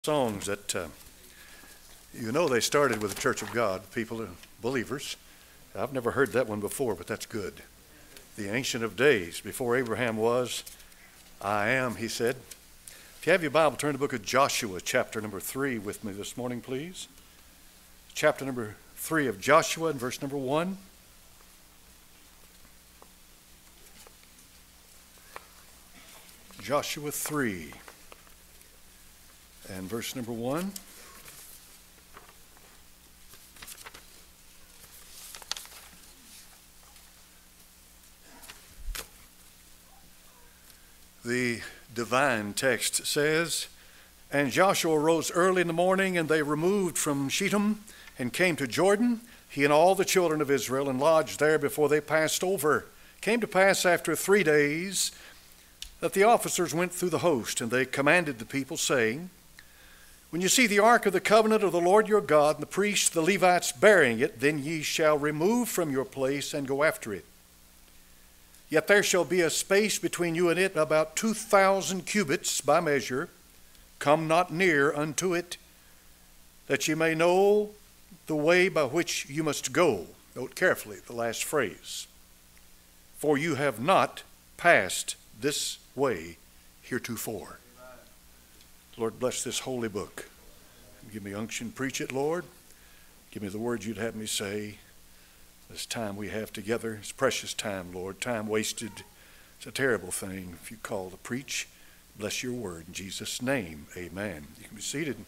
Songs that they started with the Church of God, people, believers. I've never heard that one before, but that's good. The Ancient of Days, before Abraham was, I am, he said. If you have your Bible, turn to the book of Joshua, chapter number 3 with me this morning, please. Chapter number 3 of Joshua and verse number 1. Joshua 3 and verse number 1. The divine text says, "And Joshua rose early in the morning, and they removed from Shittim and came to Jordan, he and all the children of Israel, and lodged there before they passed over. Came to pass after 3 days that the officers went through the host, and they commanded the people, saying, When you see the ark of the covenant of the Lord your God, and the priests, the Levites, bearing it, then ye shall remove from your place and go after it. Yet there shall be a space between you and it about 2,000 cubits by measure. Come not near unto it, that ye may know the way by which you must go." Note carefully the last phrase. "For you have not passed this way heretofore." Lord, bless this holy book. Give me unction, preach it, Lord. Give me the words you'd have me say. This time we have together is precious time, Lord. Time wasted. It's a terrible thing if you call to preach. Bless your word in Jesus' name. Amen. You can be seated.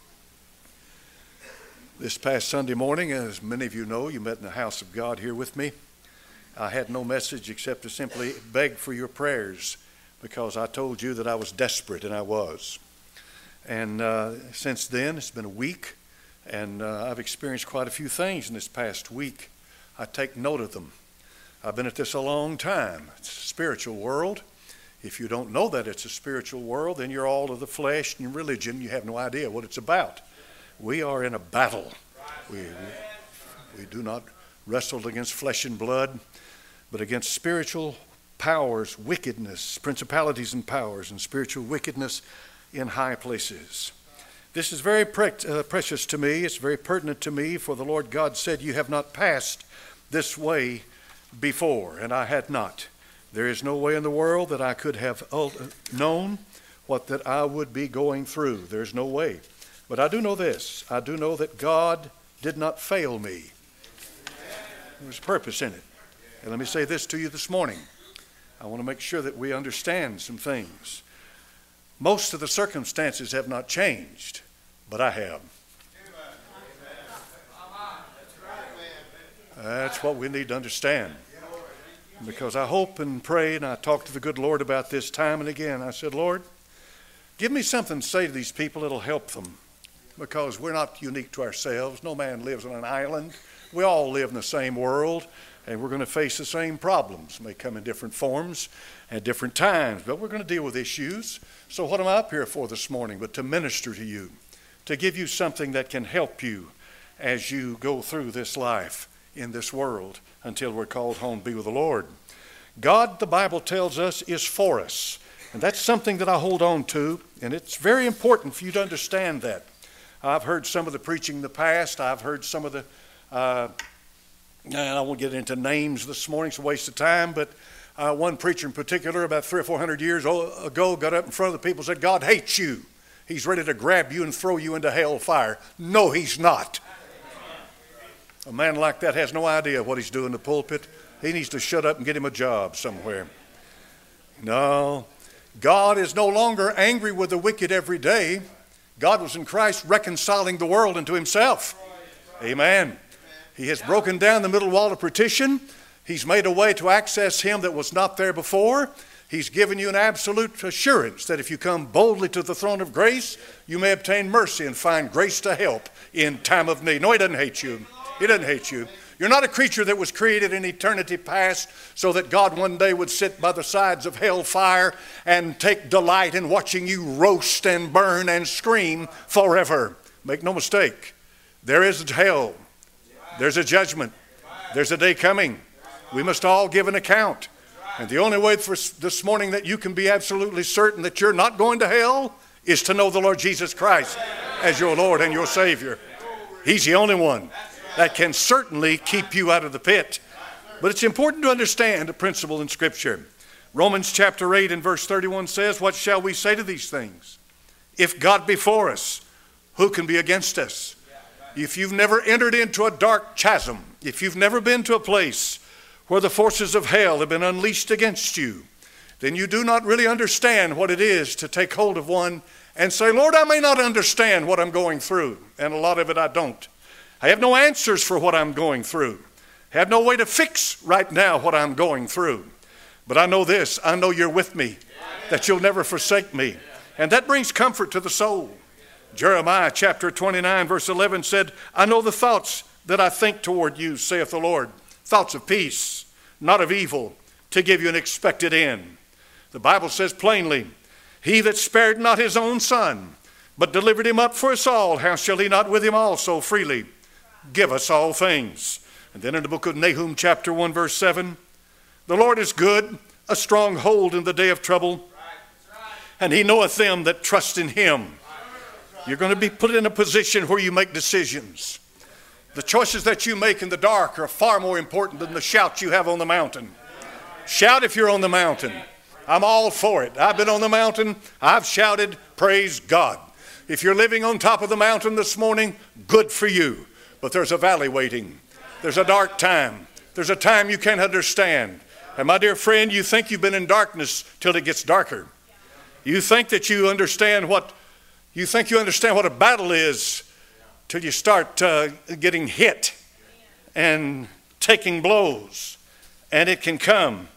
This past Sunday morning, as many of you know, you met in the house of God here with me. I had no message except to simply beg for your prayers, because I told you that I was desperate, and I was. And since then, it's been a week, and I've experienced quite a few things in this past week. I take note of them. I've been at this a long time. It's a spiritual world. If you don't know that it's a spiritual world, then you're all of the flesh and religion. You have no idea what it's about. We are in a battle. We do not wrestle against flesh and blood, but against spiritual powers, wickedness, principalities and powers, and spiritual wickedness in high places. This is very precious to me. It's very pertinent to me, for the Lord God said, "You have not passed this way before," and I had not. There is no way in the world that I could have known what that I would be going through. There's no way. But I do know this. I do know that God did not fail me. There was purpose in it. And let me say this to you this morning. I want to make sure that we understand some things. Most of the circumstances have not changed, but I have. That's what we need to understand. Because I hope and pray, and I talk to the good Lord about this time and again. I said, "Lord, give me something to say to these people that'll help them." Because we're not unique to ourselves. No man lives on an island. We all live in the same world, and we're going to face the same problems. They may come in different forms at different times, but we're going to deal with issues. So what am I up here for this morning but to minister to you, to give you something that can help you as you go through this life in this world until we're called home to be with the Lord. God, the Bible tells us, is for us. And that's something that I hold on to, and it's very important for you to understand that. I've heard some of the preaching in the past. I've heard some of the, and I won't get into names this morning, it's a waste of time, but one preacher in particular about 300 or 400 years ago got up in front of the people and said, "God hates you. He's ready to grab you and throw you into hell fire." No, he's not. A man like that has no idea what he's doing in the pulpit. He needs to shut up and get him a job somewhere. No, God is no longer angry with the wicked every day. God was in Christ reconciling the world unto himself. Amen. He has broken down the middle wall of partition. He's made a way to access him that was not there before. He's given you an absolute assurance that if you come boldly to the throne of grace, you may obtain mercy and find grace to help in time of need. No, he doesn't hate you. He doesn't hate you. You're not a creature that was created in eternity past so that God one day would sit by the sides of hell fire and take delight in watching you roast and burn and scream forever. Make no mistake. There is hell. There's a judgment. There's a day coming. We must all give an account. And the only way for this morning that you can be absolutely certain that you're not going to hell is to know the Lord Jesus Christ as your Lord and your Savior. He's the only one that can certainly keep you out of the pit. But it's important to understand a principle in Scripture. Romans chapter 8 and verse 31 says, what shall we say to these things? If God be for us, who can be against us? If you've never entered into a dark chasm, if you've never been to a place where the forces of hell have been unleashed against you, then you do not really understand what it is to take hold of one and say, Lord, I may not understand what I'm going through. And a lot of it I don't. I have no answers for what I'm going through. I have no way to fix right now what I'm going through. But I know this, I know you're with me, that you'll never forsake me. And that brings comfort to the soul. Jeremiah chapter 29 verse 11 said, I know the thoughts that I think toward you, saith the Lord, thoughts of peace, not of evil, to give you an expected end. The Bible says plainly, he that spared not his own son, but delivered him up for us all, how shall he not with him also freely give us all things? And then in the book of Nahum chapter 1 verse 7, the Lord is good, a strong hold in the day of trouble, and he knoweth them that trust in him. You're going to be put in a position where you make decisions. The choices that you make in the dark are far more important than the shout you have on the mountain. Shout if you're on the mountain. I'm all for it. I've been on the mountain. I've shouted, praise God. If you're living on top of the mountain this morning, good for you. But there's a valley waiting. There's a dark time. There's a time you can't understand. And my dear friend, you think you've been in darkness till it gets darker. You think that you understand what a battle is till you start getting hit and taking blows. And it can come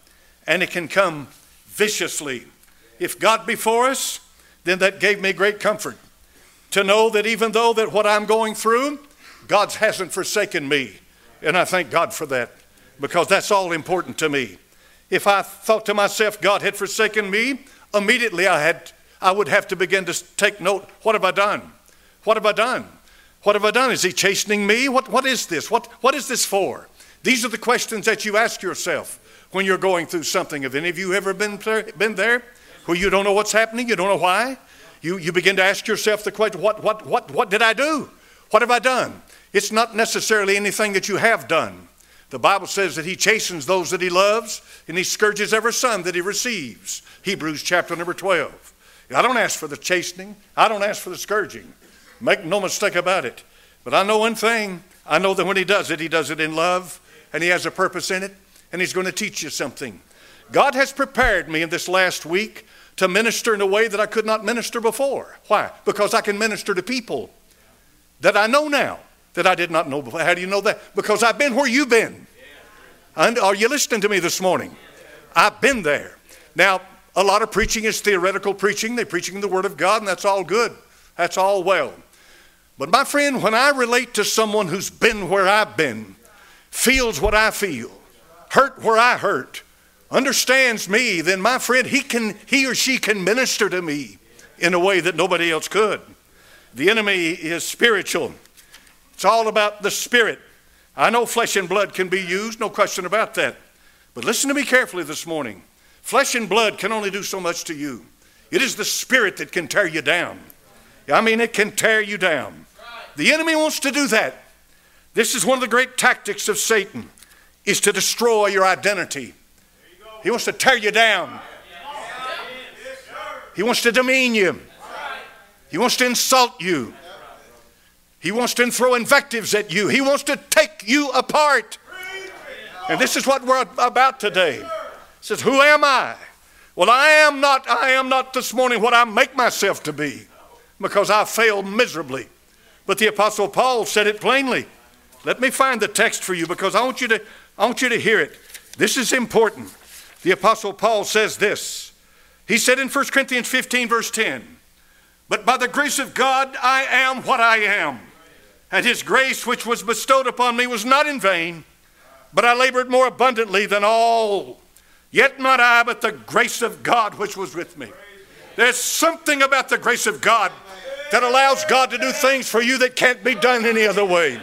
viciously. If God be for us, then that gave me great comfort to know that even though that what I'm going through, God hasn't forsaken me. And I thank God for that, because that's all important to me. If I thought to myself God had forsaken me, immediately I would have to begin to take note. What have I done? What have I done? What have I done? Is he chastening me? What is this? What is this for? These are the questions that you ask yourself when you're going through something. Have any of you ever been there where you don't know what's happening? You don't know why? You begin to ask yourself the question, what did I do? What have I done? It's not necessarily anything that you have done. The Bible says that he chastens those that he loves, and he scourges every son that he receives. Hebrews chapter number 12. I don't ask for the chastening. I don't ask for the scourging. Make no mistake about it. But I know one thing. I know that when he does it in love, and he has a purpose in it, and he's going to teach you something. God has prepared me in this last week to minister in a way that I could not minister before. Why? Because I can minister to people that I know now that I did not know before. How do you know that? Because I've been where you've been. And are you listening to me this morning? I've been there. Now, a lot of preaching is theoretical preaching. They're preaching the Word of God, and that's all good. That's all well. But my friend, when I relate to someone who's been where I've been, feels what I feel, hurt where I hurt, understands me, then my friend, he or she can minister to me in a way that nobody else could. The enemy is spiritual. It's all about the spirit. I know flesh and blood can be used, no question about that. But listen to me carefully this morning. Flesh and blood can only do so much to you. It is the spirit that can tear you down. I mean, it can tear you down. The enemy wants to do that. This is one of the great tactics of Satan, is to destroy your identity. He wants to tear you down. He wants to demean you. He wants to insult you. He wants to throw invectives at you. He wants to take you apart. And this is what we're about today. It says, who am I? Well, I am not this morning what I make myself to be, because I failed miserably. But the Apostle Paul said it plainly. Let me find the text for you, because I want you to hear it. This is important. The Apostle Paul says this. He said in 1 Corinthians 15 verse 10, but by the grace of God I am what I am. And his grace which was bestowed upon me was not in vain, but I labored more abundantly than all. Yet not I, but the grace of God which was with me. There's something about the grace of God that allows God to do things for you that can't be done any other way.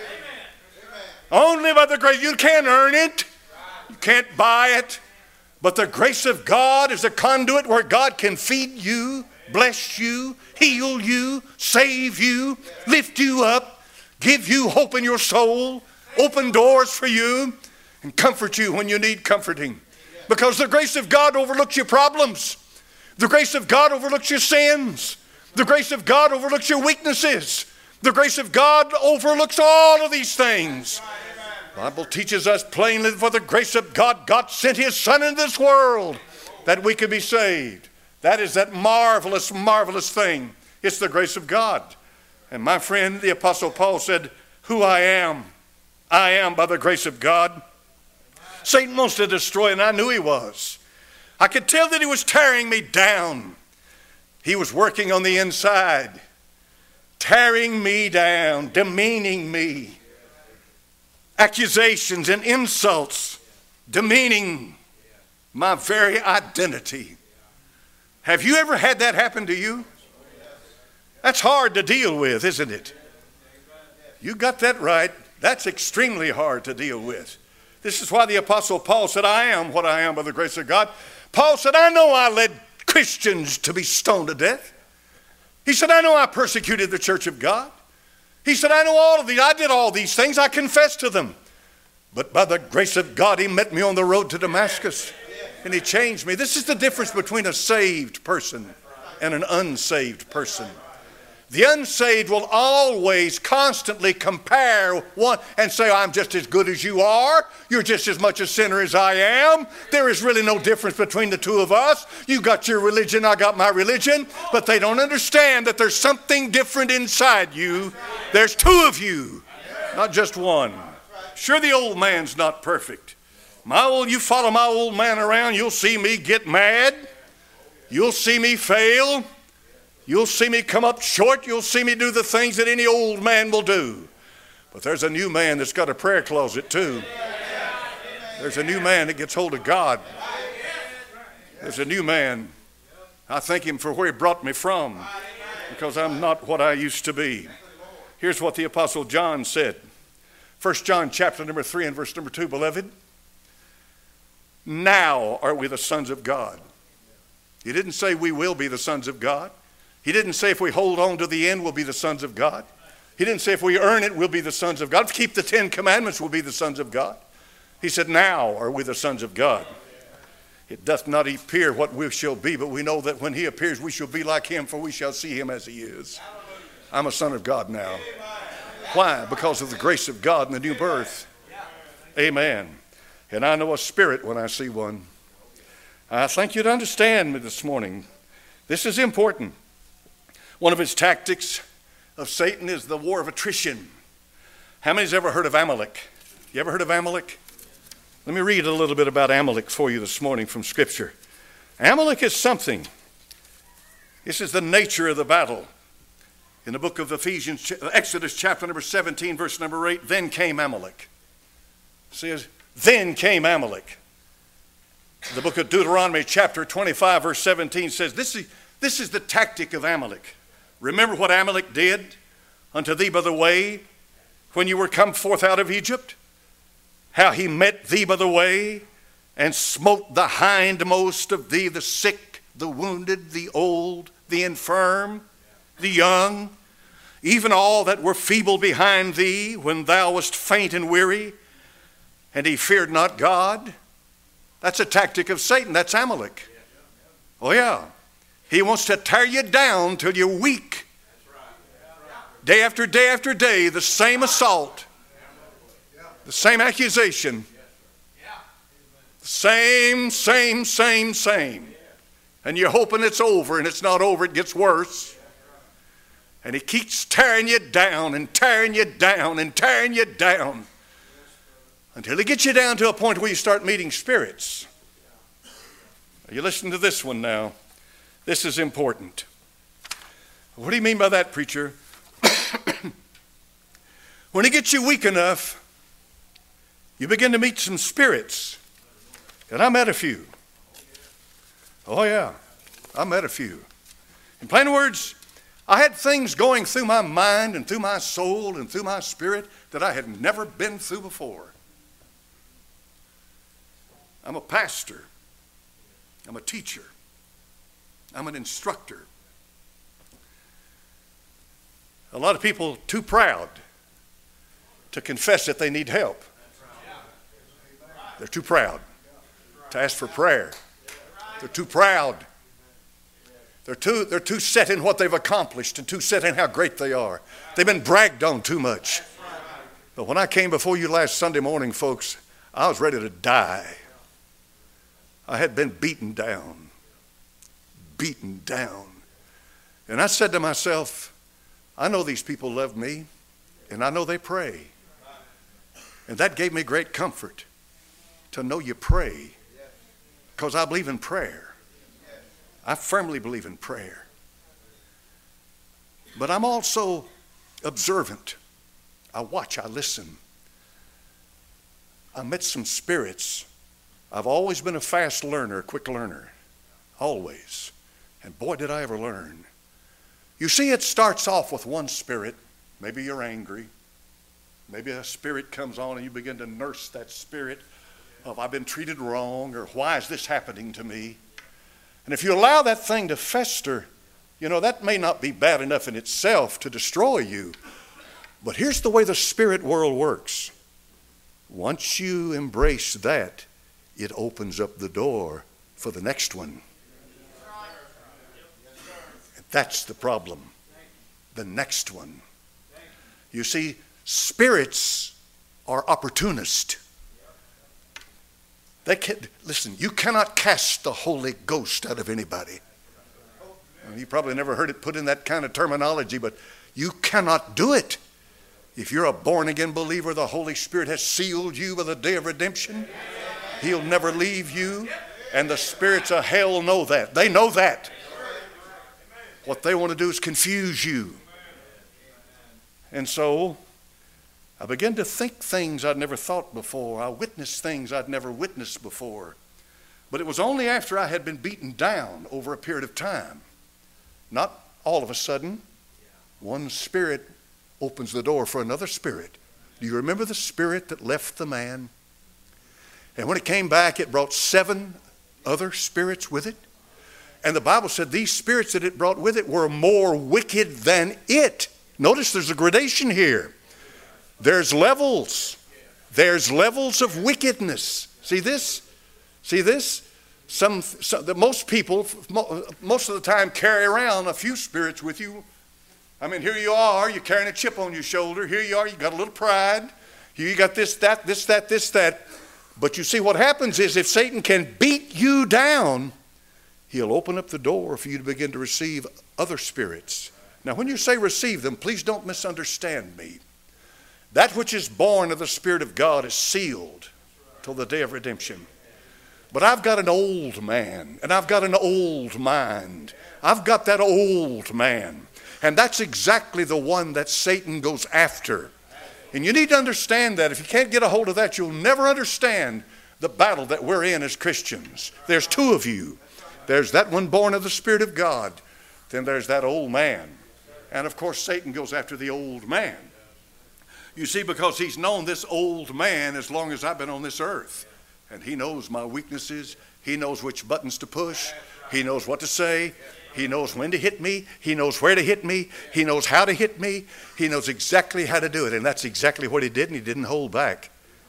Only by the grace. You can't earn it. You can't buy it. But the grace of God is a conduit where God can feed you bless you, heal you, save you, lift you up, give you hope in your soul, open doors for you, and comfort you when you need comforting. Because the grace of God overlooks your problems. The grace of God overlooks your sins. The grace of God overlooks your weaknesses. The grace of God overlooks all of these things. The Bible teaches us plainly, for the grace of God, God sent His Son into this world that we could be saved. That is that marvelous, marvelous thing. It's the grace of God. And my friend, the Apostle Paul said, who I am by the grace of God. Satan wants to destroy, and I knew he was. I could tell that he was tearing me down. He was working on the inside, tearing me down, demeaning me. Accusations and insults, demeaning my very identity. Have you ever had that happen to you? That's hard to deal with, isn't it? You got that right. That's extremely hard to deal with. This is why the Apostle Paul said, I am what I am by the grace of God. Paul said, I know I led Christians to be stoned to death. He said, I know I persecuted the church of God. He said, I know all of these. I did all these things. I confessed to them. But by the grace of God, He met me on the road to Damascus. And He changed me. This is the difference between a saved person and an unsaved person. The unsaved will always constantly compare one and say, I'm just as good as you are. You're just as much a sinner as I am. There is really no difference between the two of us. You got your religion, I got my religion. But they don't understand that there's something different inside you. There's two of you, not just one. Sure, the old man's not perfect. You follow my old man around, you'll see me get mad. You'll see me fail. You'll see me come up short. You'll see me do the things that any old man will do. But there's a new man that's got a prayer closet too. There's a new man that gets hold of God. There's a new man. I thank Him for where He brought me from, because I'm not what I used to be. Here's what the Apostle John said. 1 John chapter number 3 and verse number 2, beloved, now are we the sons of God. He didn't say we will be the sons of God. He didn't say if we hold on to the end, we'll be the sons of God. He didn't say if we earn it, we'll be the sons of God. If we keep the 10 commandments, we'll be the sons of God. He said, now are we the sons of God. It doth not appear what we shall be, but we know that when He appears, we shall be like Him, for we shall see Him as He is. I'm a son of God now. Why? Because of the grace of God and the new birth. Amen. And I know a spirit when I see one. I think you'd understand me this morning. This is important. One of his tactics of Satan is the war of attrition. How many's ever heard of Amalek? You ever heard of Amalek? Let me read a little bit about Amalek for you this morning from Scripture. Amalek is something. This is the nature of the battle. In the book of Exodus chapter number 17, verse number 8, then came Amalek. It says, then came Amalek. The book of Deuteronomy chapter 25, verse 17 says, this is the tactic of Amalek. Remember what Amalek did unto thee by the way when you were come forth out of Egypt? How he met thee by the way and smote the hindmost of thee, the sick, the wounded, the old, the infirm, the young, even all that were feeble behind thee when thou wast faint and weary, and he feared not God. That's a tactic of Satan. That's Amalek. Oh yeah. He wants to tear you down till you're weak. Day after day after day, the same assault, the same accusation, same. And you're hoping it's over, and it's not over, it gets worse. And he keeps tearing you down and tearing you down and tearing you down until he gets you down to a point where you start meeting spirits. You listen to this one now. This is important. What do you mean by that, preacher? When he gets you weak enough, you begin to meet some spirits. And I met a few. Oh yeah, I met a few. In plain words, I had things going through my mind and through my soul and through my spirit that I had never been through before. I'm a pastor. I'm a teacher. I'm an instructor. A lot of people too proud to confess that they need help. They're too proud to ask for prayer. They're too proud. They're too set in what they've accomplished and too set in how great they are. They've been bragged on too much. But when I came before you last Sunday morning, folks, I was ready to die. I had been beaten down. Beaten down. And I said to myself, I know these people love me, and I know they pray. And that gave me great comfort to know you pray, because I believe in prayer. I firmly believe in prayer. But I'm also observant. I watch, I listen. I met some spirits. I've always been a fast learner, a quick learner. Always. And boy, did I ever learn. You see, it starts off with one spirit. Maybe you're angry. Maybe a spirit comes on and you begin to nurse that spirit of I've been treated wrong, or why is this happening to me? And if you allow that thing to fester, you know, that may not be bad enough in itself to destroy you. But here's the way the spirit world works. Once you embrace that, it opens up the door for the next one. And that's the problem. The next one. You see, spirits are opportunists. Listen, you cannot cast the Holy Ghost out of anybody. You probably never heard it put in that kind of terminology, but you cannot do it. If you're a born-again believer, the Holy Spirit has sealed you by the day of redemption. He'll never leave you. And the spirits of hell know that. They know that. What they want to do is confuse you. And so I began to think things I'd never thought before. I witnessed things I'd never witnessed before. But it was only after I had been beaten down over a period of time. Not all of a sudden. One spirit opens the door for another spirit. Do you remember the spirit that left the man? And when it came back, it brought 7 other spirits with it. And the Bible said these spirits that it brought with it were more wicked than it. Notice there's a gradation here. There's levels. There's levels of wickedness. See this? See this? Most people, most of the time, carry around a few spirits with you. I mean, here you are, you're carrying a chip on your shoulder. Here you are, you got a little pride. Here you got this, that, this, that, this, that. But you see, what happens is if Satan can beat you down, he'll open up the door for you to begin to receive other spirits. Now, when you say receive them, please don't misunderstand me. That which is born of the Spirit of God is sealed till the day of redemption. But I've got an old man, and I've got an old mind. I've got that old man. And that's exactly the one that Satan goes after. And you need to understand that. If you can't get a hold of that, you'll never understand the battle that we're in as Christians. There's 2 of you. There's that one born of the Spirit of God. Then there's that old man. And of course, Satan goes after the old man. You see, because he's known this old man as long as I've been on this earth. And he knows my weaknesses. He knows which buttons to push. He knows what to say. He knows when to hit me. He knows where to hit me. He knows how to hit me. He knows exactly how to do it. And that's exactly what he did, and he didn't hold back.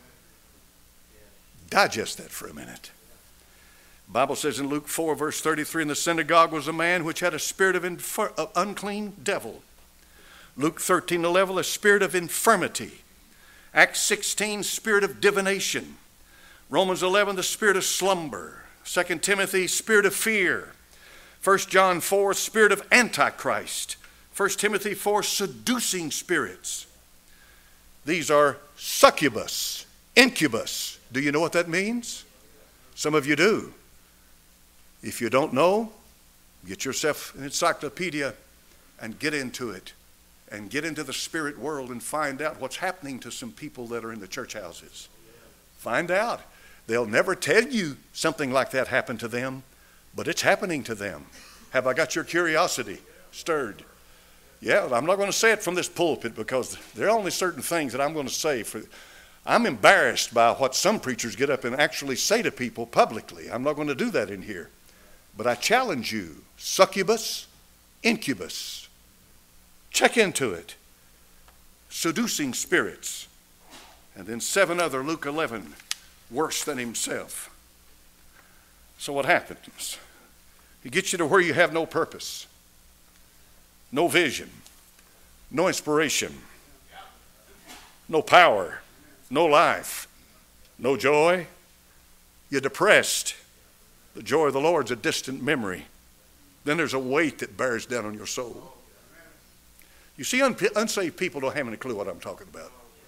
Digest that for a minute. The Bible says in Luke 4, verse 33, in the synagogue was a man which had a spirit of unclean devil. Luke 13:11, a spirit of infirmity. Acts 16, spirit of divination. Romans 11, the spirit of slumber. 2 Timothy, spirit of fear. 1 John 4, spirit of antichrist. 1 Timothy 4, seducing spirits. These are succubus, incubus. Do you know what that means? Some of you do. If you don't know, get yourself an encyclopedia and get into it. And get into the spirit world and find out what's happening to some people that are in the church houses. Find out. They'll never tell you something like that happened to them, but it's happening to them. Have I got your curiosity stirred? Yeah, I'm not going to say it from this pulpit because there are only certain things that I'm going to say. I'm embarrassed by what some preachers get up and actually say to people publicly. I'm not going to do that in here. But I challenge you, succubus, incubus. Check into it. Seducing spirits. And then 7 other, Luke 11, worse than himself. So what happens? He gets you to where you have no purpose, no vision, no inspiration, no power, no life, no joy. You're depressed. The joy of the Lord's a distant memory. Then there's a weight that bears down on your soul. You see, unsaved people don't have any clue what I'm talking about.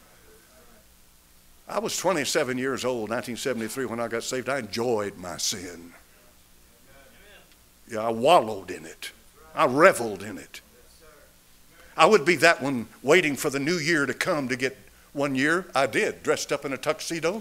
I was 27 years old, 1973, when I got saved. I enjoyed my sin. Yeah, I wallowed in it. I reveled in it. I would be that one waiting for the new year to come to get 1 year. I did, dressed up in a tuxedo.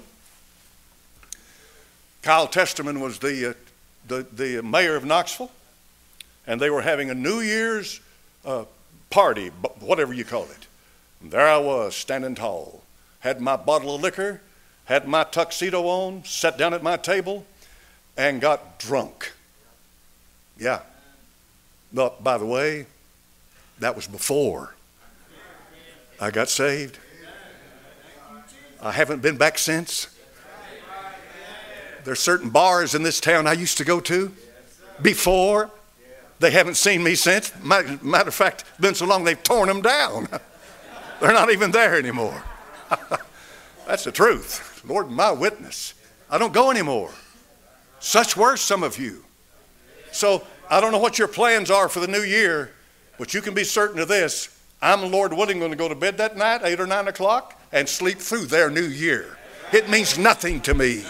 Kyle Testerman was the mayor of Knoxville, and they were having a New Year's party, whatever you call it. And there I was, standing tall, had my bottle of liquor, had my tuxedo on, sat down at my table, and got drunk. Yeah. But by the way, that was before I got saved. I haven't been back since. There's certain bars in this town I used to go to before. They haven't seen me since. Matter of fact, it's been so long they've torn them down. They're not even there anymore. That's the truth. Lord, my witness. I don't go anymore. Such were some of you. So I don't know what your plans are for the new year, but you can be certain of this. I'm, Lord willing, going to go to bed that night, 8 or 9 o'clock, and sleep through their new year. It means nothing to me.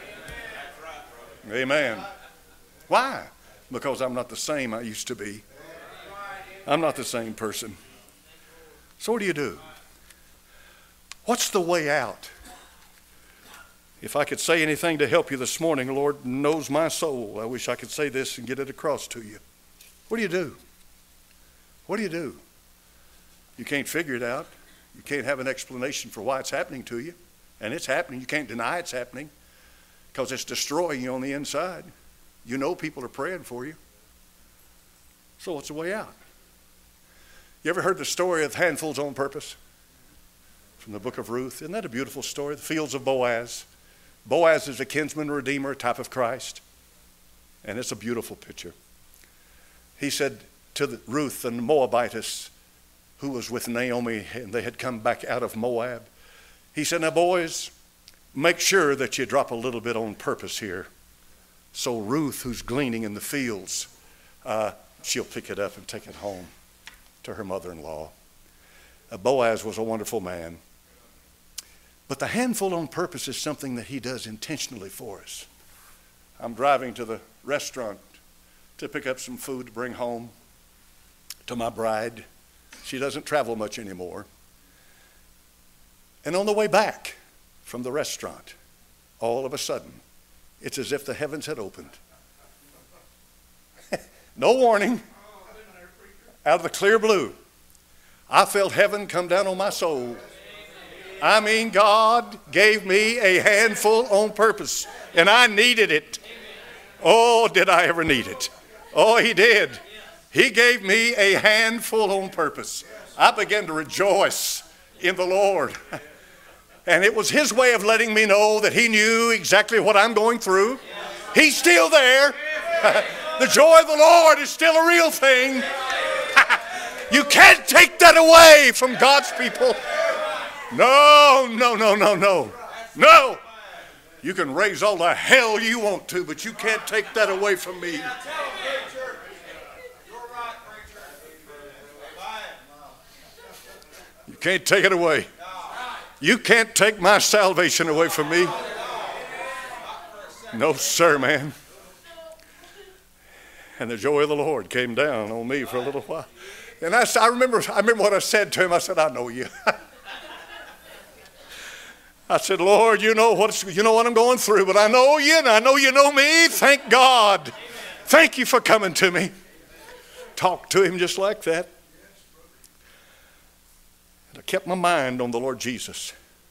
Amen. Why? Because I'm not the same I used to be. I'm not the same person. So what do you do? What's the way out? If I could say anything to help you this morning, the Lord knows my soul. I wish I could say this and get it across to you. What do you do? What do you do? You can't figure it out. You can't have an explanation for why it's happening to you. And it's happening. You can't deny it's happening because it's destroying you on the inside. You know people are praying for you. So what's the way out? You ever heard the story of handfuls on purpose? From the book of Ruth. Isn't that a beautiful story? The fields of Boaz. Boaz is a kinsman redeemer, a type of Christ. And it's a beautiful picture. He said to Ruth, the Moabitess, who was with Naomi, and they had come back out of Moab. He said, now boys, make sure that you drop a little bit on purpose here. So Ruth, who's gleaning in the fields, she'll pick it up and take it home to her mother-in-law. Boaz was a wonderful man. But the handful on purpose is something that he does intentionally for us. I'm driving to the restaurant to pick up some food to bring home to my bride. She doesn't travel much anymore. And on the way back from the restaurant, all of a sudden, it's as if the heavens had opened. No warning. Out of the clear blue, I felt heaven come down on my soul. I mean, God gave me a handful on purpose, and I needed it. Oh, did I ever need it? Oh, he did. He gave me a handful on purpose. I began to rejoice in the Lord. And it was his way of letting me know that he knew exactly what I'm going through. He's still there. The joy of the Lord is still a real thing. You can't take that away from God's people. No, no, no, no, no. No. You can raise all the hell you want to, but you can't take that away from me. You can't take it away. You can't take my salvation away from me. No, sir, man. And the joy of the Lord came down on me for a little while. And I remember what I said to him. I said, I know you. I said, Lord, you know what I'm going through, but I know you, and I know you know me. Thank God. Thank you for coming to me. Talk to him just like that. And I kept my mind on the Lord Jesus.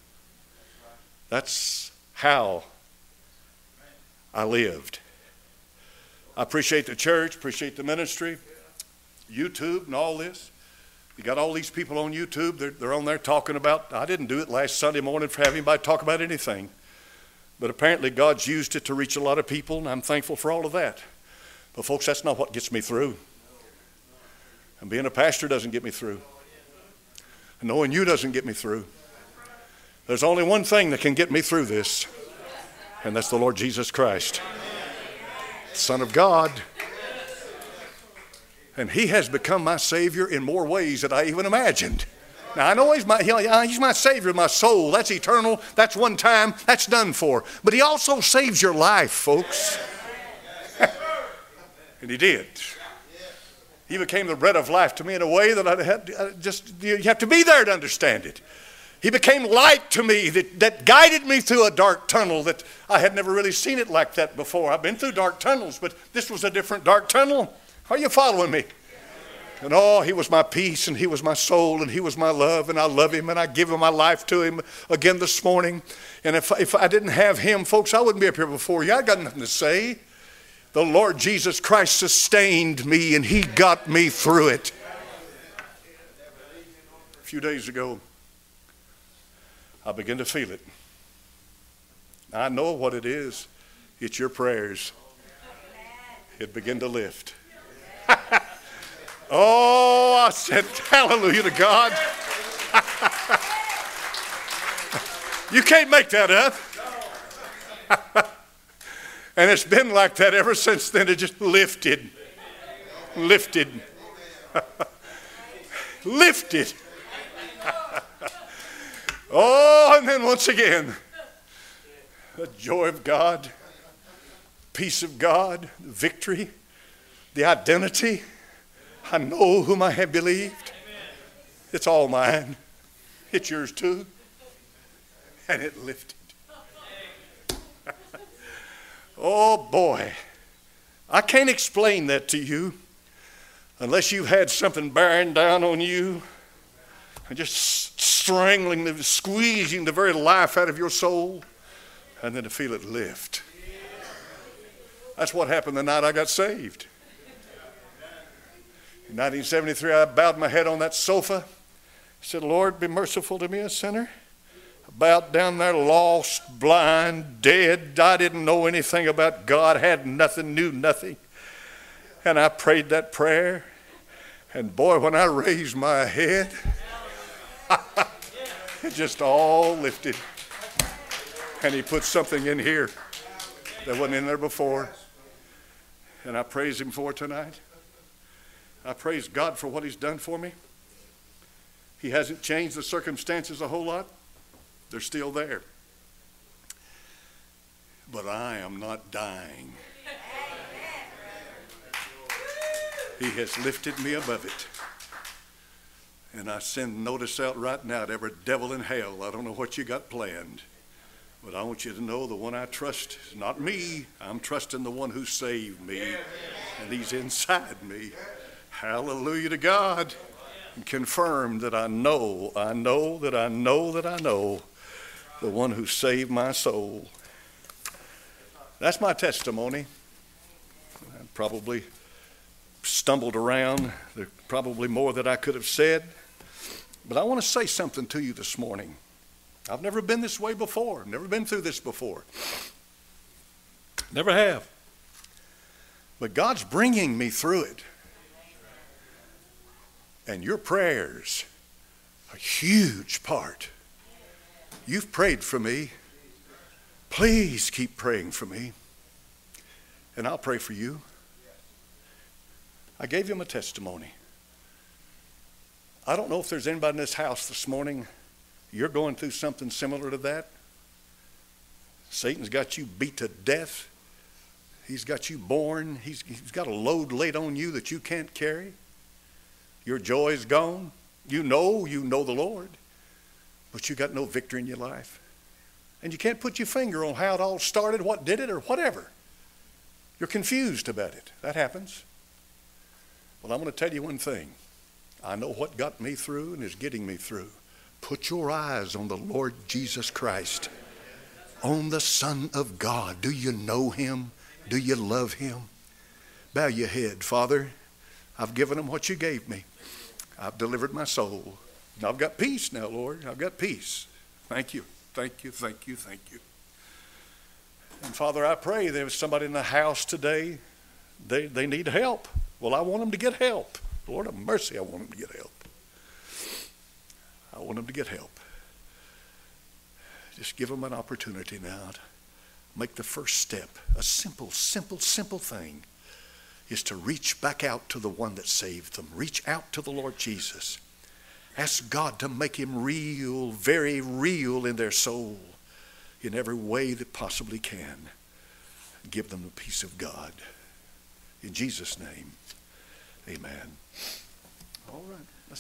That's how I lived. I appreciate the church, appreciate the ministry, YouTube and all this. You got all these people on YouTube, they're on there talking about, I didn't do it last Sunday morning for having anybody talk about anything. But apparently God's used it to reach a lot of people, and I'm thankful for all of that. But folks, that's not what gets me through. And being a pastor doesn't get me through. And knowing you doesn't get me through. There's only one thing that can get me through this, and that's the Lord Jesus Christ, Son of God. And he has become my Savior in more ways than I even imagined. Now, I know he's my Savior, my soul. That's eternal. That's one time. That's done for. But he also saves your life, folks. And he did. He became the bread of life to me in a way that you have to be there to understand it. He became light to me that guided me through a dark tunnel that I had never really seen it like that before. I've been through dark tunnels, but this was a different dark tunnel. Are you following me? And he was my peace, and he was my soul, and he was my love, and I love him, and I give him my life to him again this morning. And if I didn't have him, folks, I wouldn't be up here before you. I got nothing to say. The Lord Jesus Christ sustained me, and he got me through it. A few days ago, I began to feel it. I know what it is. It's your prayers. It began to lift. I said, hallelujah to God. You can't make that up. And it's been like that ever since then. It just lifted. Lifted. Lifted. And then once again, the joy of God, peace of God, victory, the identity. I know whom I have believed. It's all mine. It's yours too. And it lifted. Oh boy. I can't explain that to you unless you've had something bearing down on you and just strangling, squeezing the very life out of your soul, and then to feel it lift. That's what happened the night I got saved. In 1973, I bowed my head on that sofa. I said, Lord, be merciful to me, a sinner. I bowed down there, lost, blind, dead. I didn't know anything about God, had nothing, knew nothing. And I prayed that prayer. And boy, when I raised my head, it just all lifted. And he put something in here that wasn't in there before. And I praise him for it tonight. I praise God for what he's done for me. He hasn't changed the circumstances a whole lot. They're still there. But I am not dying. He has lifted me above it. And I send notice out right now to every devil in hell. I don't know what you got planned. But I want you to know the one I trust is not me. I'm trusting the one who saved me. And he's inside me. Hallelujah to God. And confirm that I know the one who saved my soul. That's my testimony. I probably stumbled around. There's probably more that I could have said. But I want to say something to you this morning. I've never been this way before. Never been through this before. Never have. But God's bringing me through it. And your prayers are a huge part. You've prayed for me. Please keep praying for me. And I'll pray for you. I gave him a testimony. I don't know if there's anybody in this house this morning, you're going through something similar to that. Satan's got you beat to death. He's got you born. He's got a load laid on you that you can't carry. Your joy is gone. You know the Lord, but you got no victory in your life. And you can't put your finger on how it all started, what did it, or whatever. You're confused about it. That happens. Well, I'm going to tell you one thing. I know what got me through and is getting me through. Put your eyes on the Lord Jesus Christ, on the Son of God. Do you know him? Do you love him? Bow your head. Father, I've given him what you gave me. I've delivered my soul. And I've got peace now, Lord. I've got peace. Thank you. Thank you, thank you, thank you. And Father, I pray there's somebody in the house today, they need help. Well, I want them to get help. Lord have mercy, I want them to get help. I want them to get help. Just give them an opportunity now to make the first step. A simple thing is to reach back out to the one that saved them. Reach out to the Lord Jesus. Ask God to make him real, very real in their soul in every way that possibly can. Give them the peace of God. In Jesus' name, amen. All right.